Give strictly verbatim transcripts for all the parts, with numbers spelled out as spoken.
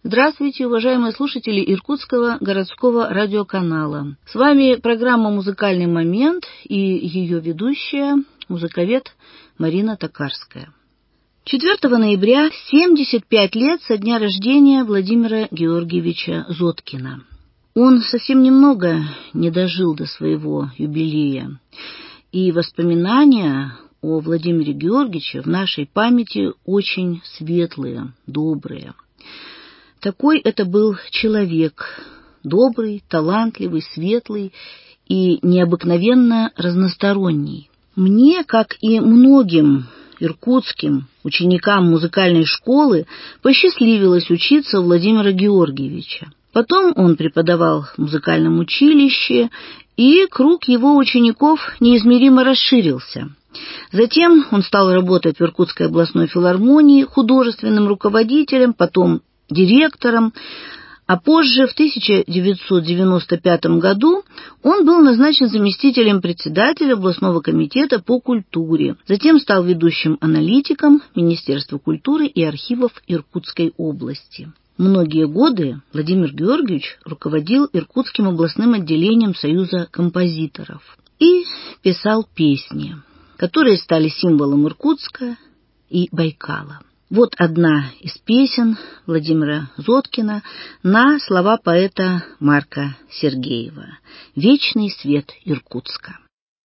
Здравствуйте, уважаемые слушатели Иркутского городского радиоканала. С вами программа «Музыкальный момент» и ее ведущая, музыковед Марина Токарская. четвёртого ноября семьдесят пять лет со дня рождения Владимира Георгиевича Зоткина. Он совсем немного не дожил до своего юбилея, и воспоминания о Владимире Георгиевиче в нашей памяти очень светлые, добрые. Такой это был человек, добрый, талантливый, светлый и необыкновенно разносторонний. Мне, как и многим иркутским ученикам музыкальной школы, посчастливилось учиться у Владимира Георгиевича. Потом он преподавал в музыкальном училище, и круг его учеников неизмеримо расширился. Затем он стал работать в Иркутской областной филармонии художественным руководителем, потом директором, а позже, в тысяча девятьсот девяносто пятом году, он был назначен заместителем председателя областного комитета по культуре, затем стал ведущим аналитиком Министерства культуры и архивов Иркутской области. Многие годы Владимир Георгиевич руководил Иркутским областным отделением Союза композиторов и писал песни, которые стали символом Иркутска и Байкала. Вот одна из песен Владимира Зоткина на слова поэта Марка Сергеева «Вечный свет Иркутска».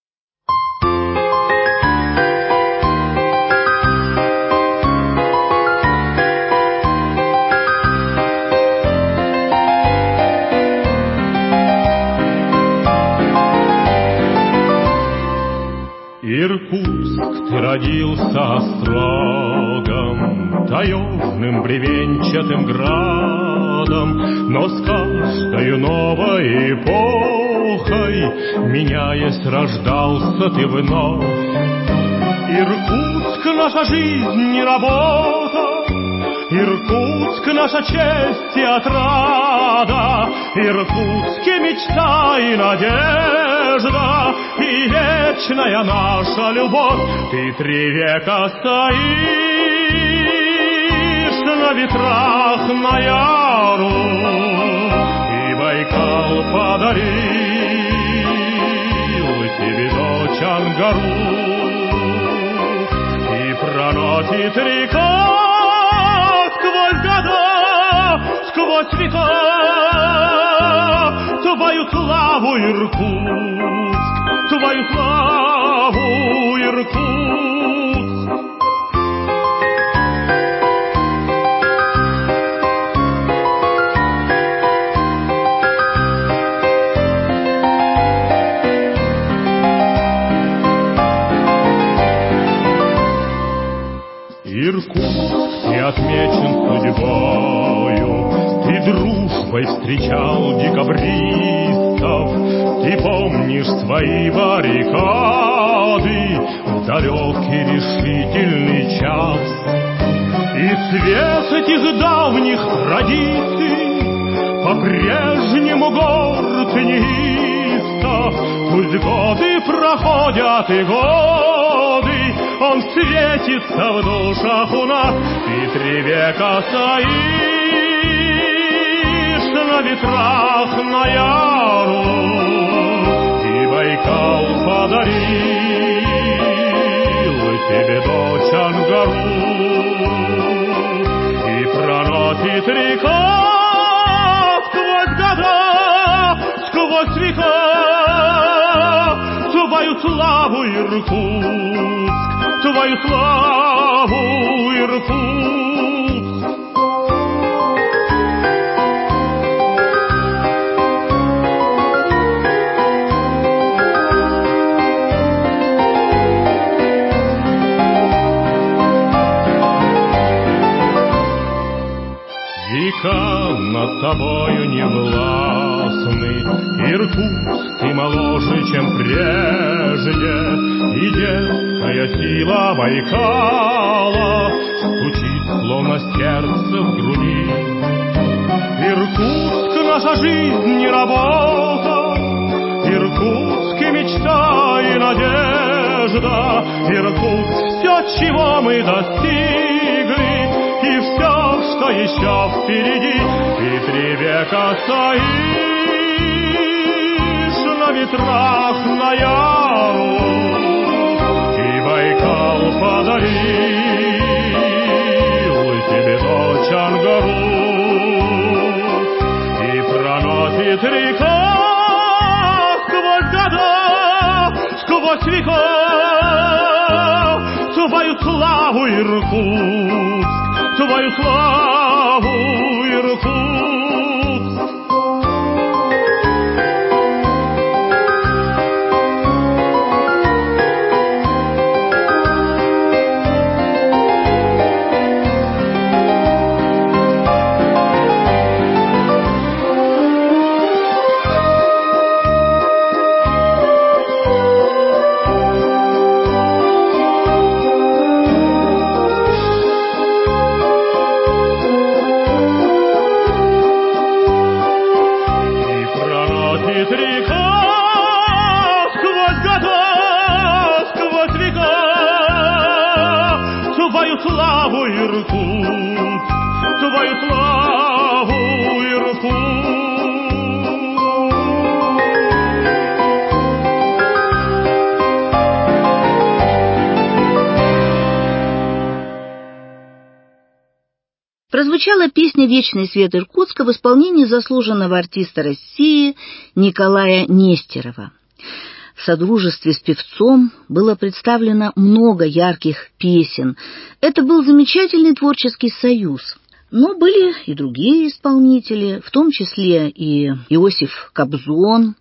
Иркутск, ты родился острогом, таежным бревенчатым градом, но с каждою новой эпохой, меняясь, рождался ты вновь. Иркутск — наша жизнь и работа, Иркутск — наша честь и отрада, Иркутске мечта и надежда, и вечная наша любовь. Ты три века стоишь на ветрах на Яру, и Байкал подарил тебе дочь Ангару, и проносит река сквозь года, сквозь века твою славу, Иркутск, твою славу, Иркутск. Иркутск, ты отмечен судьбою, ты дружбой встречал декабристов, ты помнишь свои баррикады в далекий решительный час. И свет этих давних традиций по-прежнему горд неистов. Пусть годы проходят и годы, он светится в душах у нас. Ты три века стоишь на ветрах на Яру, и Байкал подарил тебе дочь Ангару, и проносит река сквозь года, сквозь века твою славу, Иркутск, твою славу, Иркутск. Века над тобою не властны, Иркутск, ты моложе, чем прежде, и детская сила Байкала стучит, словно сердце в груди. Иркутск — наша жизнь и работа, Иркутск — и мечта и надежда, Иркутск — все, чего мы достигли, и все, что еще впереди, и три века стоишь на ветрах на Яру, и Байкал подарил тебе дочь Ангару, и проносит река сквозь года, сквозь века твою славу, Иркутск, твою славу, Иркутск. Твою славу, Иркутск, твою славу, Прозвучала песня «Вечный свет Иркутска» в исполнении заслуженного артиста России Николая Нестерова. В содружестве с певцом было представлено много ярких песен. Это был замечательный творческий союз. Но были и другие исполнители, в том числе и Иосиф Кобзон,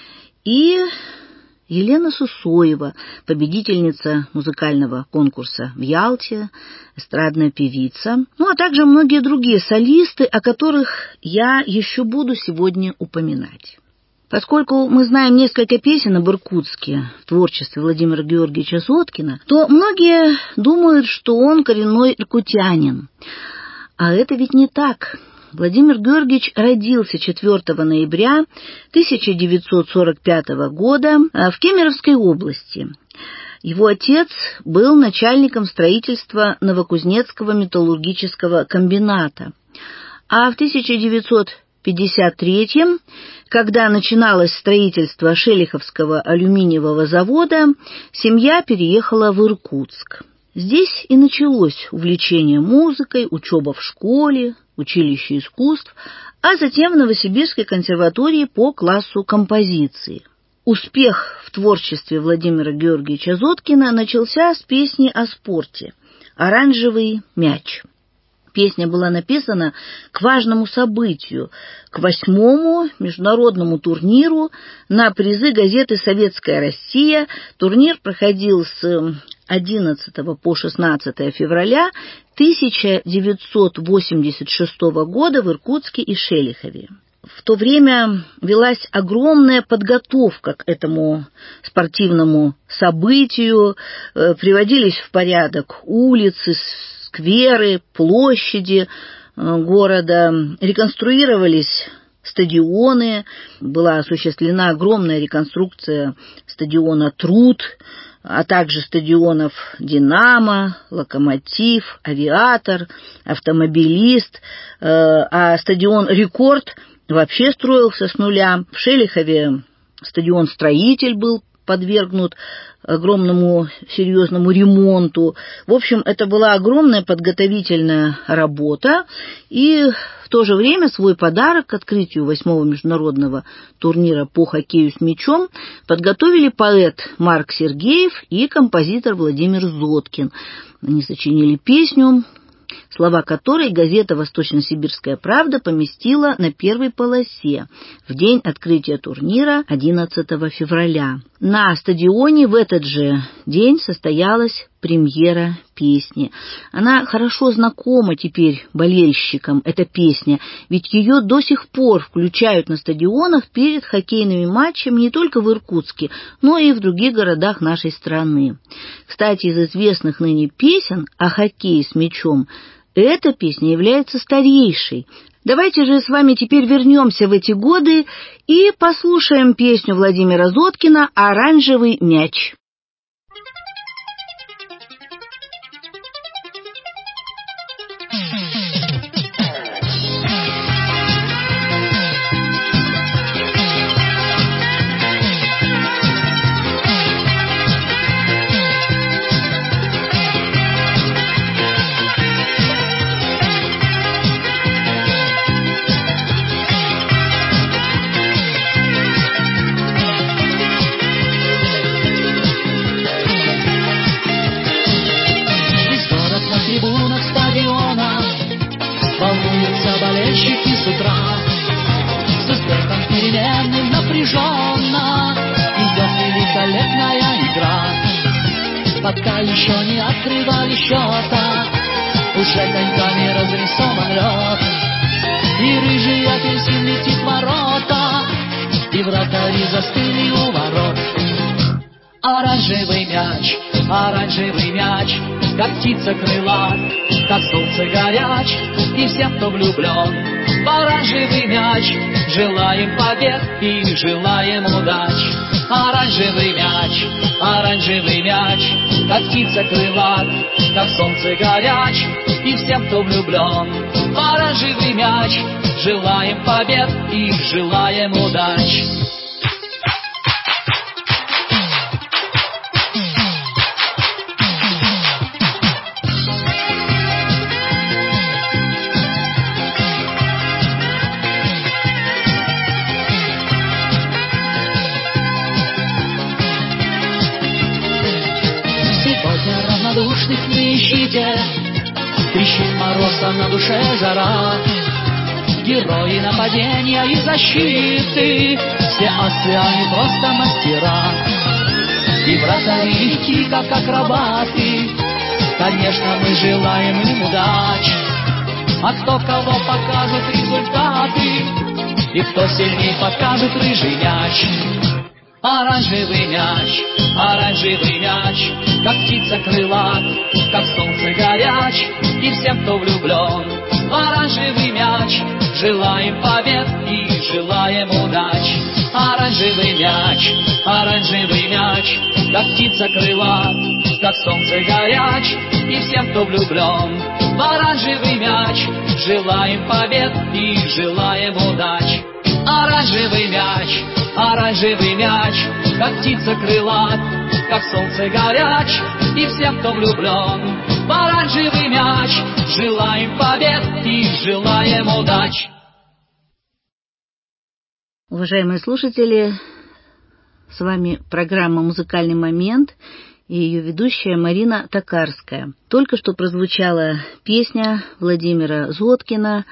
и Елена Сусоева, победительница музыкального конкурса в Ялте, эстрадная певица, ну а также многие другие солисты, о которых я еще буду сегодня упоминать. Поскольку мы знаем несколько песен об Иркутске в творчестве Владимира Георгиевича Зоткина, то многие думают, что он коренной иркутянин. А это ведь не так. Владимир Георгиевич родился четвёртого ноября тысяча девятьсот сорок пятого года в Кемеровской области. Его отец был начальником строительства Новокузнецкого металлургического комбината. А в тысяча девятьсот пятьдесят третьем, когда начиналось строительство Шелиховского алюминиевого завода, семья переехала в Иркутск. Здесь и началось увлечение музыкой, учеба в школе, училище искусств, а затем в Новосибирской консерватории по классу композиции. Успех в творчестве Владимира Георгиевича Зоткина начался с песни о спорте «Оранжевый мяч». Песня была написана к важному событию, к восьмому международному турниру на призы газеты «Советская Россия». Турнир проходил с одиннадцатого по шестнадцатое февраля тысяча девятьсот восемьдесят шестого года в Иркутске и Шелихове. В то время велась огромная подготовка к этому спортивному событию, приводились в порядок улицы, скверы, площади города, реконструировались стадионы, была осуществлена огромная реконструкция стадиона «Труд», а также стадионов «Динамо», «Локомотив», «Авиатор», «Автомобилист», а стадион «Рекорд» вообще строился с нуля. В Шелихове стадион «Строитель» был подвергнут огромному серьезному ремонту. В общем, это была огромная подготовительная работа, и в то же время свой подарок к открытию восьмого международного турнира по хоккею с мячом подготовили поэт Марк Сергеев и композитор Владимир Зоткин. Они сочинили песню, слова которой газета «Восточно-Сибирская правда» поместила на первой полосе в день открытия турнира одиннадцатого февраля. На стадионе в этот же день состоялась премьера песни. Она хорошо знакома теперь болельщикам, эта песня, ведь ее до сих пор включают на стадионах перед хоккейными матчами не только в Иркутске, но и в других городах нашей страны. Кстати, из известных ныне песен о хоккее с мячом эта песня является старейшей. Давайте же с вами теперь вернемся в эти годы и послушаем песню Владимира Зоткина «Оранжевый мяч». пока еще не открывали счета. Уже коньками разрисован лед, и рыжий апельсин летит в ворота, и вратари застыли у ворот. Оранжевый мяч, оранжевый мяч, как птица крылат, как солнце горяч, и всем, кто влюблен в оранжевый мяч, желаем побед и желаем удач. Оранжевый мяч, оранжевый мяч, как птица крылат, как солнце горяч, и всем, кто влюблен в оранжевый мяч, желаем побед и желаем удач. Равнодушных не ищите, трещит мороз, а на душе жара. Герои нападения и защиты, все асты, они просто мастера. И вратари легки, как акробаты, конечно, мы желаем им удач. А кто кого покажет результаты, и кто сильней покажет рыжий мяч. Оранжевый мяч, оранжевый мяч, как птица крылат, как солнце горяч, и всем, кто влюблен в оранжевый мяч, желаем побед и желаем удач. Оранжевый мяч, оранжевый мяч, как птица крылат, как солнце горяч, и всем, кто влюблен в оранжевый мяч, желаем побед и желаем удач. Оранжевый мяч, оранжевый мяч, как птица крылат, как солнце горяч, и всем, кто влюблен в оранжевый мяч, желаем побед и желаем удач. Уважаемые слушатели, с вами программа «Музыкальный момент» и ее ведущая Марина Токарская. Только что прозвучала песня Владимира Зоткина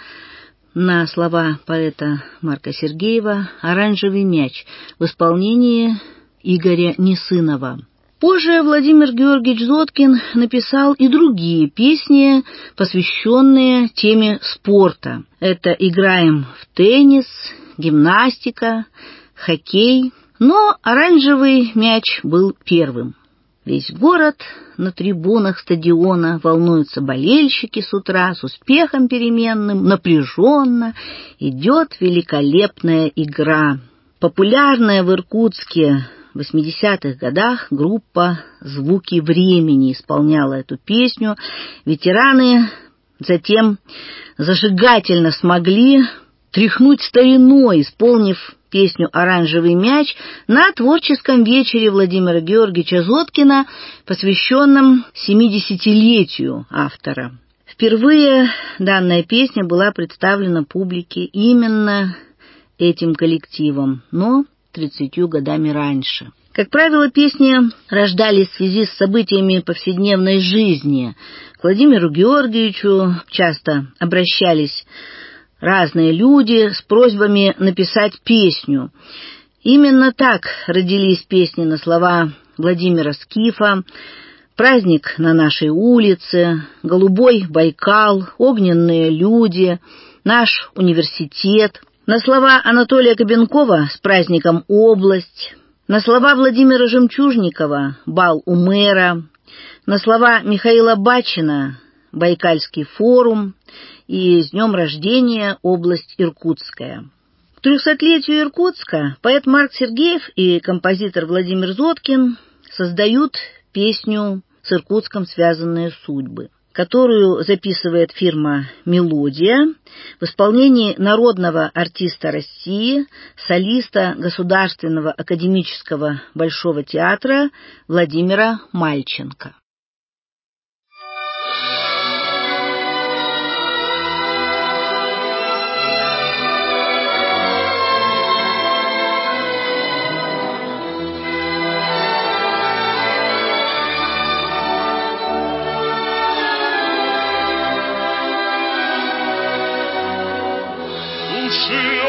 на слова поэта Марка Сергеева «Оранжевый мяч» в исполнении Игоря Несынова. Позже Владимир Георгиевич Зоткин написал и другие песни, посвященные теме спорта. Это «Играем в теннис», «Гимнастика», «Хоккей». Но «Оранжевый мяч» был первым. Весь город на трибунах стадиона волнуются болельщики с утра, с успехом переменным, напряженно идет великолепная игра. Популярная в Иркутске в восьмидесятых годах группа «Звуки времени» исполняла эту песню. Ветераны затем зажигательно смогли тряхнуть стариной, исполнив песню «Оранжевый мяч» на творческом вечере Владимира Георгиевича Зоткина, посвященном семидесятилетию автора. Впервые данная песня была представлена публике именно этим коллективом, но тридцатью годами раньше. Как правило, песни рождались в связи с событиями повседневной жизни. К Владимиру Георгиевичу часто обращались разные люди с просьбами написать песню. Именно так родились песни на слова Владимира Скифа, «Праздник на нашей улице», «Голубой Байкал», «Огненные люди», «Наш университет», на слова Анатолия Кобенкова «С праздником область», на слова Владимира Жемчужникова «Бал у мэра», на слова Михаила Бачина «Байкальский форум» и «С днем рождения, область Иркутская». К трехсотлетию Иркутска поэт Марк Сергеев и композитор Владимир Зоткин создают песню «С Иркутском связанные судьбы», которую записывает фирма «Мелодия» в исполнении народного артиста России, солиста Государственного академического Большого театра Владимира Мальченко.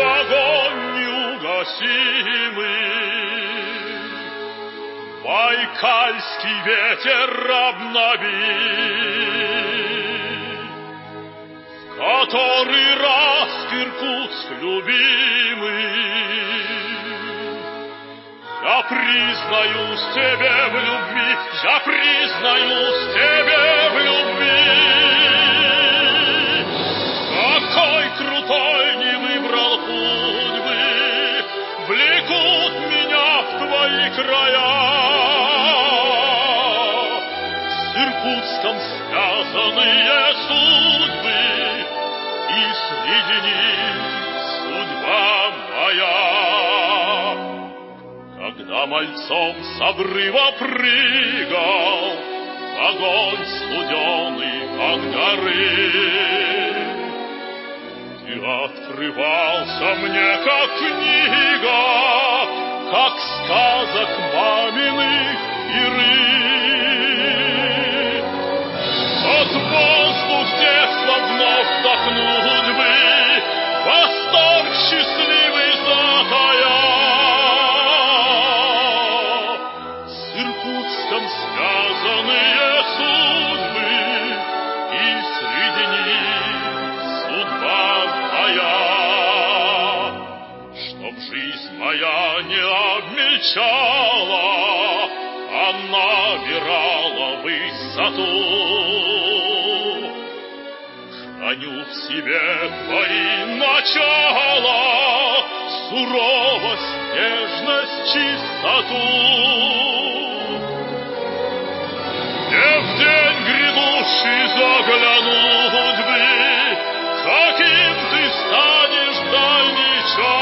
Огонь неугасимый, Байкал байкальский ветер обнови, который раз Иркутск любимый, я признаюсь тебе в любви, я признаюсь тебе в любви. Какой крутой не выбрал путь бы, влекут меня в твои края. С Иркутском связанные судьбы, и среди них судьба моя. Когда мальцом с обрыва прыгал в огонь студеный от горы, ты открывался мне, как книга, как сказок маминых иры. От воздух детства вновь вдохнуть бы, восторг счастливый затая. С Иркутском связанные судьбы, и среди них судьба моя. Чтоб жизнь моя не обмельчала, а набирала высоту, храню в себе твои начала, суровость, нежность, чистоту. Не в день грядущий заглянуть бы, каким ты станешь в дальний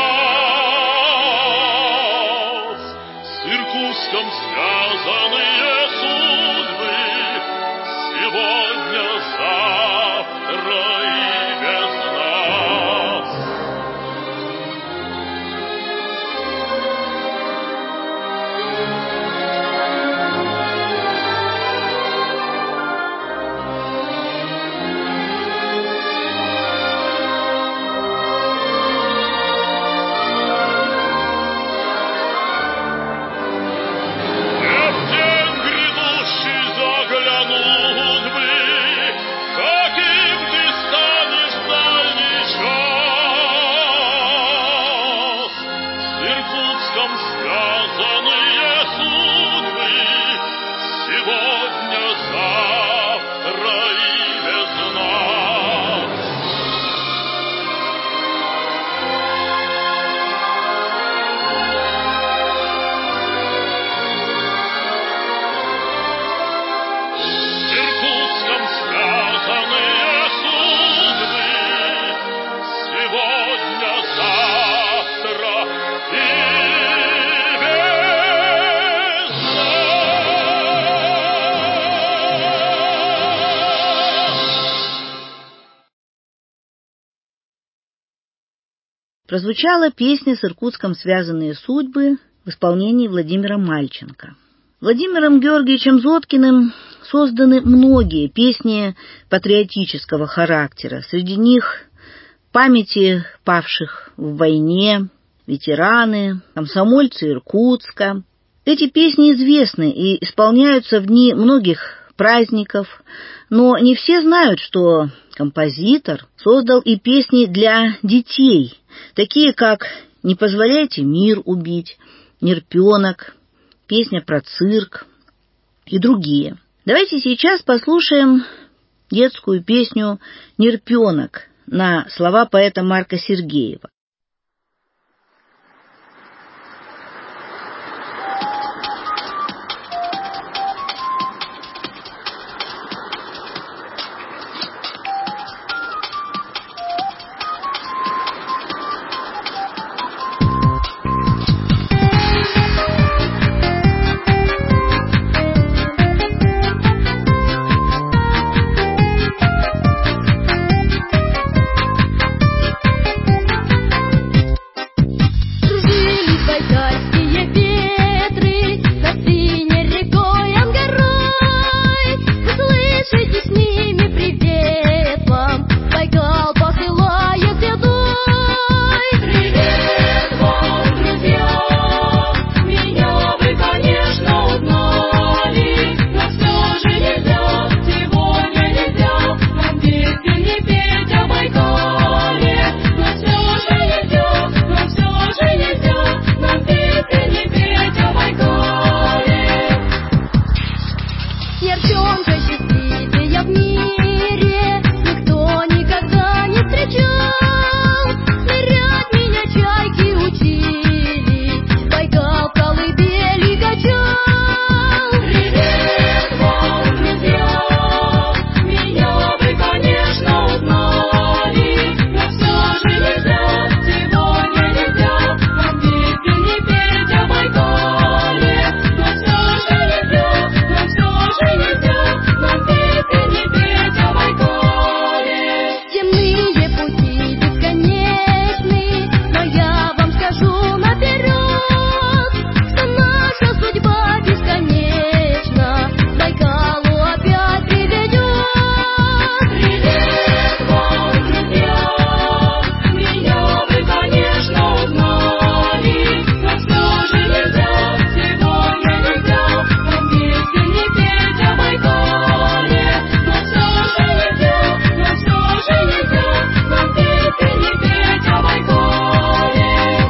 час. С Иркутском связанные судьбы, сегодня, завтра и без нас. Прозвучала песня «С Иркутском связанные судьбы» в исполнении Владимира Мальченко. Владимиром Георгиевичем Зоткиным созданы многие песни патриотического характера. Среди них «Памяти павших в войне», «Ветераны», «Комсомольцы Иркутска». Эти песни известны и исполняются в дни многих праздников, но не все знают, что композитор создал и песни для детей, такие как «Не позволяйте мир убить», «Нерпенок», песня про цирк и другие. Давайте сейчас послушаем детскую песню «Нерпенок» на слова поэта Марка Сергеева. Девчонка счастливее в мире никто никогда не встречал. Нырять меня чайки учили, Байкал колыбели качал. Привет вам, друзья, меня вы, конечно, узнали, но все же нельзя, сегодня нельзя нам песни не петь о Байкале. Но все же нельзя, но все же нельзя нам песни не петь о Байкале. Земные пути бесконечны, но я вам скажу наперед, что наша судьба бесконечна, к Байкалу опять приведет. Привет вам, друзья, меня вы, конечно, узнали, но все же нельзя, сегодня нельзя нам песни не петь о Байкале. Но все же нельзя, но все же нельзя нам песни не петь о Байкале.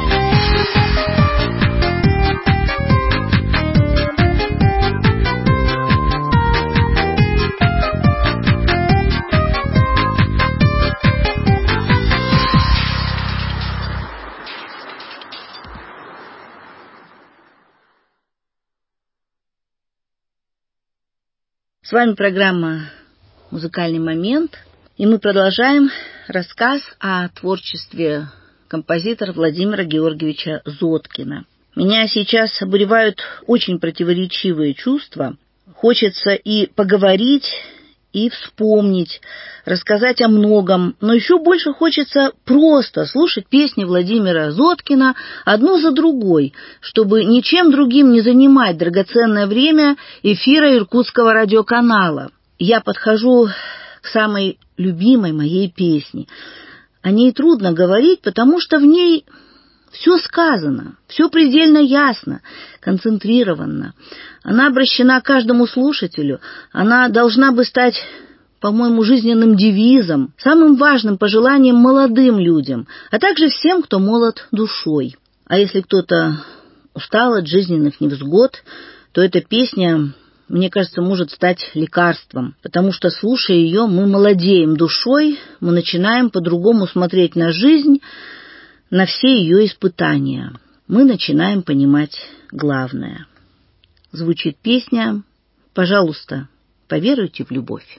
С вами программа «Музыкальный момент», и мы продолжаем рассказ о творчестве композитора Владимира Георгиевича Зоткина. Меня сейчас обуревают очень противоречивые чувства. Хочется и поговорить, и вспомнить, рассказать о многом, но еще больше хочется просто слушать песни Владимира Зоткина одну за другой, чтобы ничем другим не занимать драгоценное время эфира Иркутского радиоканала. Я подхожу к самой любимой моей песне. О ней трудно говорить, потому что в ней все сказано, все предельно ясно, концентрированно. Она обращена к каждому слушателю, она должна бы стать, по-моему, жизненным девизом, самым важным пожеланием молодым людям, а также всем, кто молод душой. А если кто-то устал от жизненных невзгод, то эта песня, мне кажется, может стать лекарством, потому что, слушая ее, мы молодеем душой, мы начинаем по-другому смотреть на жизнь, на все ее испытания. Мы начинаем понимать главное. Звучит песня «Пожалуйста, поверуйте в любовь».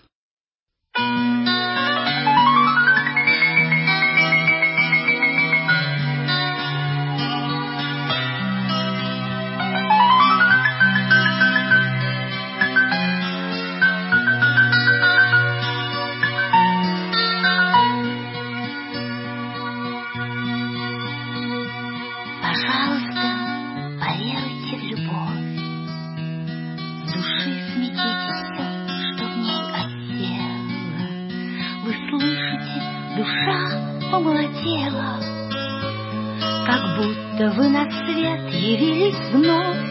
Помолодела, как будто вы на свет явились вновь.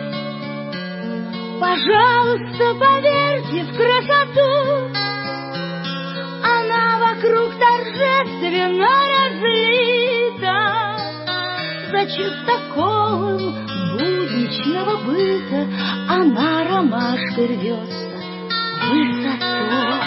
Пожалуйста, поверьте в красоту, она вокруг торжественно разлита. За чистоколом будничного быта она ромашкой рвется в высоту.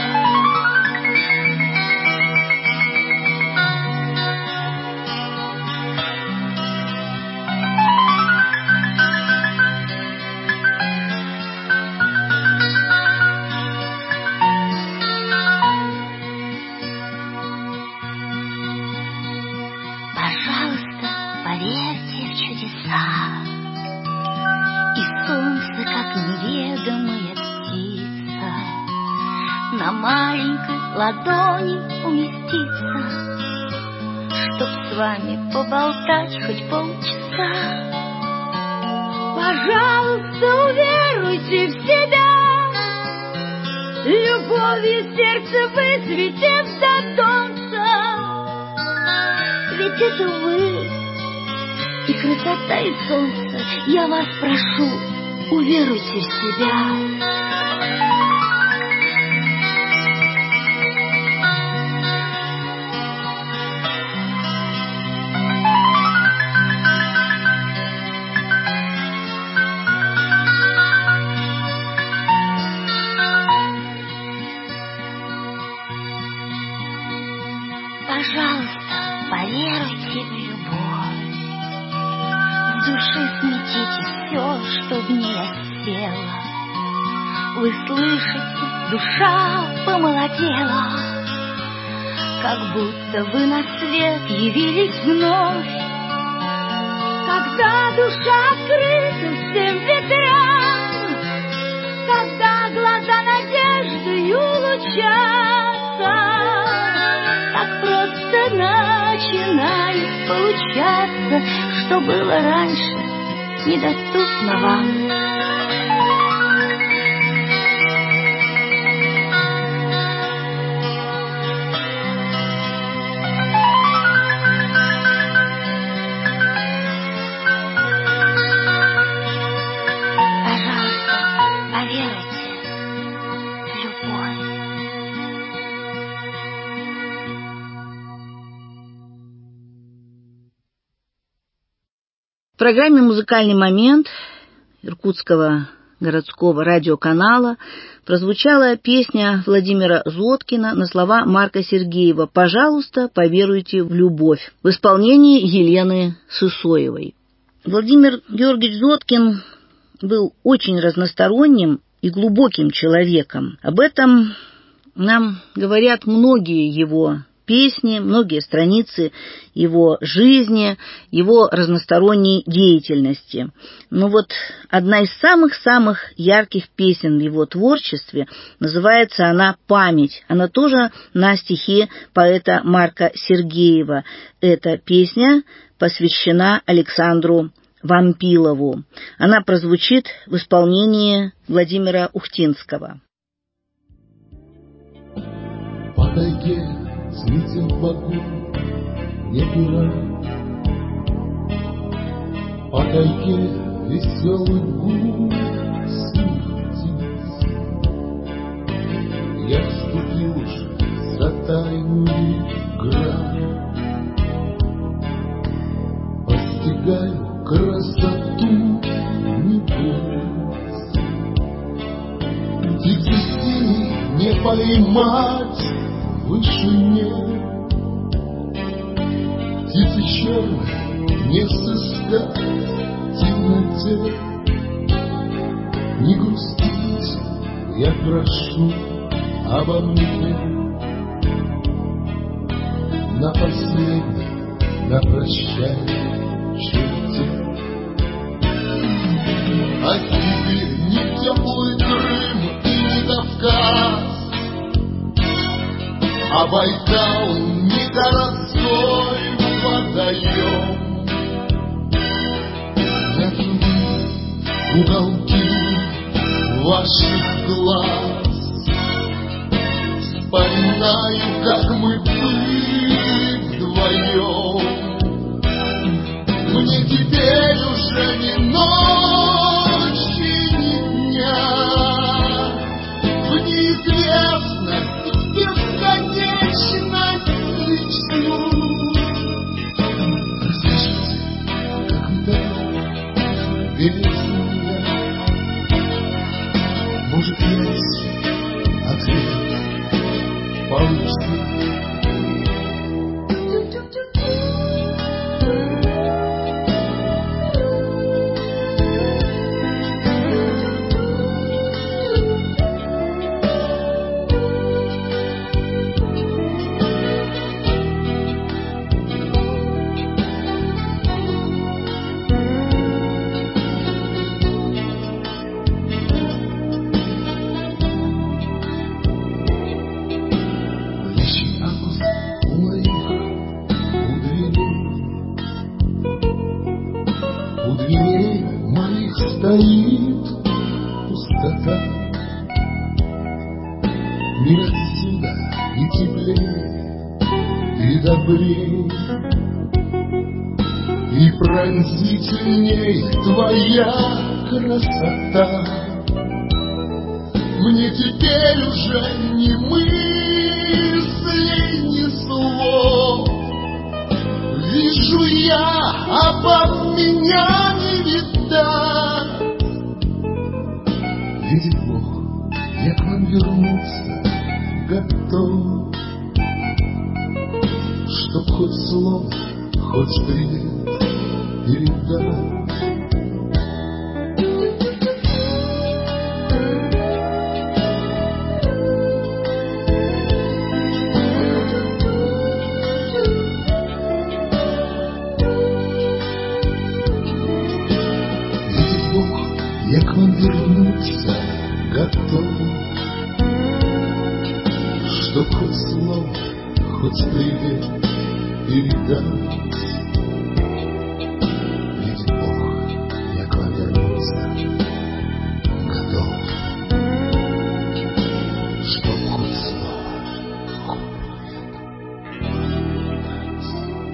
Ладони уместиться, чтоб с вами поболтать хоть полчаса. Пожалуйста, уверуйте в себя, любовью сердце высветив до солнца. Ведь это вы, и красота, и солнце. Я вас прошу, уверуйте в себя. Пожалуйста, поверуйте в любовь. В душе сметите все, что в ней осело. Вы слышите, душа помолодела, как будто вы на свет явились вновь. Когда душа открыта всем ветрам, когда глаза надеждою лучатся, так просто начинает получаться, что было раньше недоступно вам. В программе «Музыкальный момент» Иркутского городского радиоканала прозвучала песня Владимира Зоткина на слова Марка Сергеева «Пожалуйста, поверуйте в любовь» в исполнении Елены Сысоевой. Владимир Георгиевич Зоткин был очень разносторонним и глубоким человеком. Об этом нам говорят многие его песни, многие страницы его жизни, его разносторонней деятельности. Но вот одна из самых-самых ярких песен в его творчестве, называется она «Память». Она тоже на стихи поэта Марка Сергеева. Эта песня посвящена Александру Вампилову. Она прозвучит в исполнении Владимира Ухтинского. По тайге светил в огонь не пира, по тайге веселый гул синих птиц. Я вступил уже за тайную грань, постигаю красоту небес. Птицы синие не поймать в вышине, птицы черные не сыскать в темноте. Не грустите, я прошу обо мне, на последней, на прощальной черте. А теперь ни теплый Крым и ни Кавказ, а Байкал не городской водоем. Найду уголки ваших глаз, вспоминаю, как мы были вдвоем. Мне теперь уже ни ночи, ни дня, в неизвестность бесконечность лечу. Расскажите, как вы тогда без меня, может, есть ответ получится. Стоит пустота, мир отсюда и теплее, и добрее, и пронзительней твоя красота. Мне теперь уже ни мыслей, ни слов, вижу я, обо меня не видать. Видит Бог, я к вам вернуться готов. Чтоб хоть слово, хоть привет передать. Видит Бог, я к вам вернуться готов, чтоб хоть слово, хоть привет передать. Видит Бог, я к вам вернуться готов, чтоб хоть слово, хоть привет передать.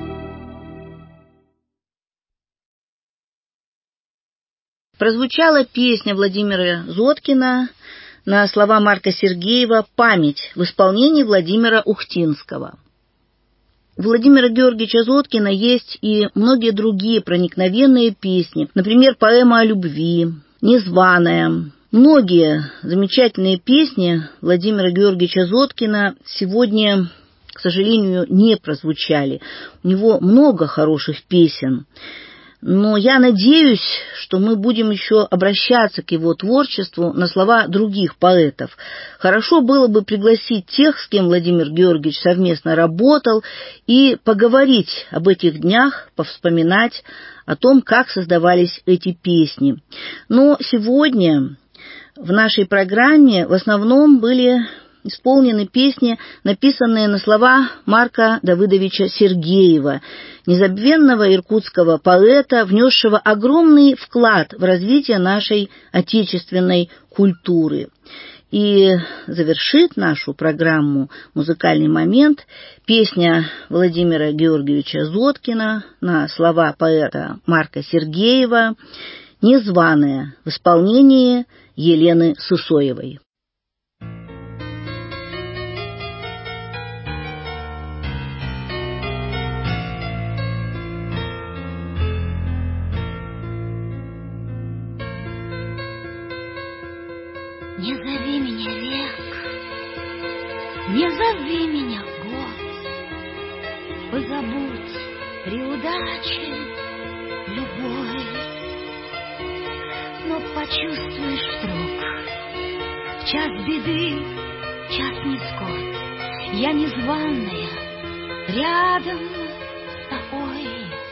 Прозвучала песня Владимира Зоткина на слова Марка Сергеева «Память» в исполнении Владимира Ухтинского. У Владимира Георгиевича Зоткина есть и многие другие проникновенные песни, например, поэма о любви, «Незваная». Многие замечательные песни Владимира Георгиевича Зоткина сегодня, к сожалению, не прозвучали. У него много хороших песен. Но я надеюсь, что мы будем еще обращаться к его творчеству на слова других поэтов. Хорошо было бы пригласить тех, с кем Владимир Георгиевич совместно работал, и поговорить об этих днях, повспоминать о том, как создавались эти песни. Но сегодня в нашей программе в основном были исполнены песни, написанные на слова Марка Давыдовича Сергеева, незабвенного иркутского поэта, внесшего огромный вклад в развитие нашей отечественной культуры. И завершит нашу программу «Музыкальный момент» песня Владимира Георгиевича Зоткина на слова поэта Марка Сергеева «Незваная» в исполнении Елены Сысоевой. Не зови меня век, не зови меня год, позабудь при удаче любовь, но почувствуешь вдруг в час беды, час невзгод, я незваная рядом с тобой.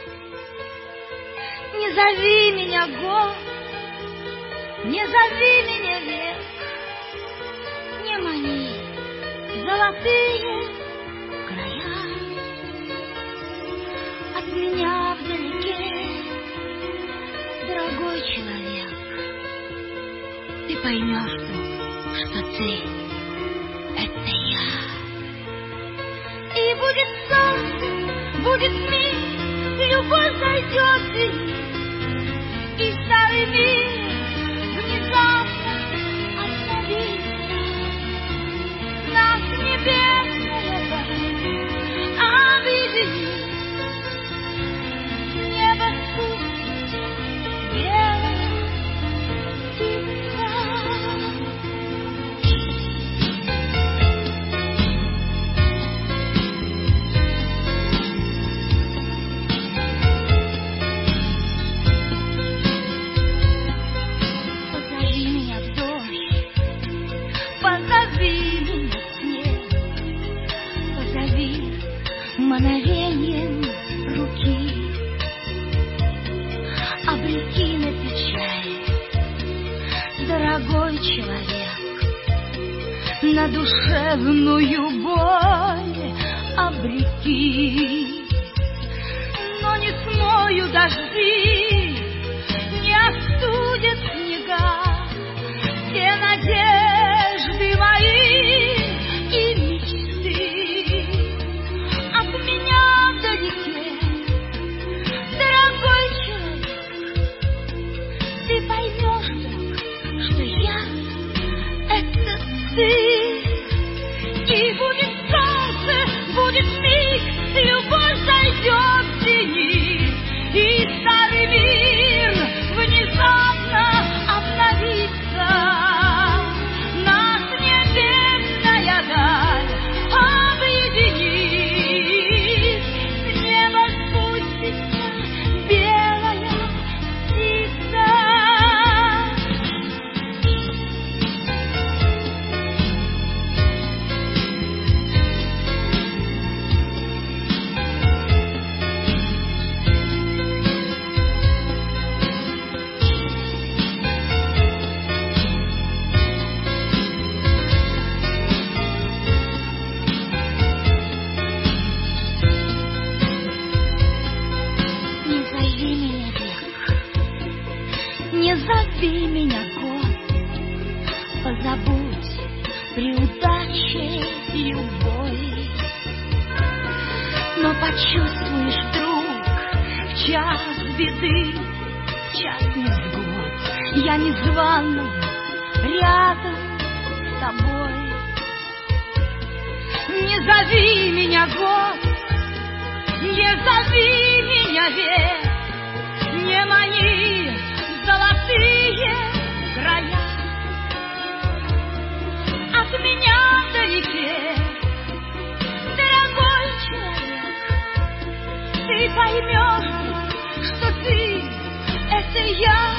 Не зови меня год, не зови меня век, не мани золотые края. От меня вдалеке, дорогой человек, ты поймешь вдруг, что ты — это я. И будет солнце, будет миг, любовь зайдет в них, и старый мир внезапно остановится. Нас небесная даль объединит. Небо тут белая птица. Позови меня в дождь, позови меня в снег, позови мгновением руки, обреки на печаль, дорогой человек, на душевную боль обреки. Но не смою дожди, не остудят снега все надежды мои и мечты. От меня вдалеке, дорогой человек, ты поймешь, что я — это ты. И будет солнце, будет миг, любовь зайдет в зенит, и старый мир внезапно обновится. мечетью бой. Но почувствуешь вдруг в час беды, час невзгод, я незваный рядом с тобой. Не зови меня год, не зови меня век, не мани золотые края. От меня вдалеке, дорогой человек, ты поймешь, что ты — это я.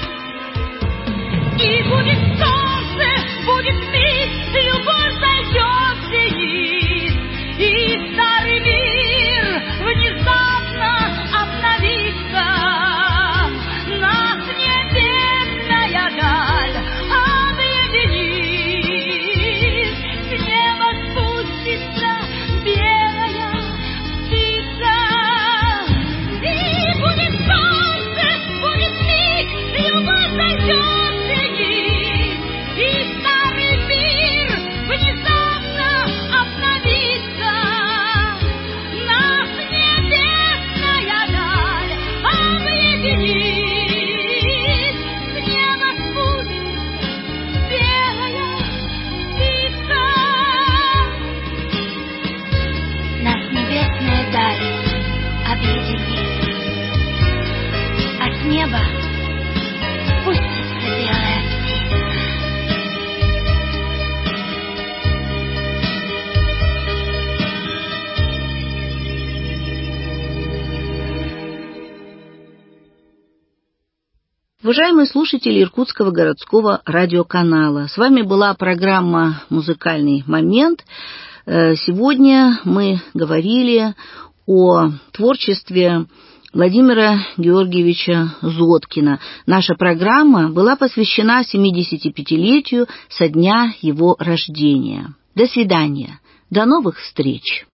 И будет солнце, будет миг, любовь зайдет в зенит, и старый мир внезапно обновится. Нас небесная даль объединит, с неба спустится белая птица. И будет солнце, будет миг, любовь зайдет в зенит, и старый мир внезапно обновится. Нас небесная даль объединит, с неба спустится белая птица. Нас небесная даль объединит, а с неба спустится белая птица. Уважаемые слушатели Иркутского городского радиоканала, с вами была программа «Музыкальный момент». Сегодня мы говорили о творчестве Владимира Георгиевича Зоткина. Наша программа была посвящена семидесятипятилетию со дня его рождения. До свидания. До новых встреч.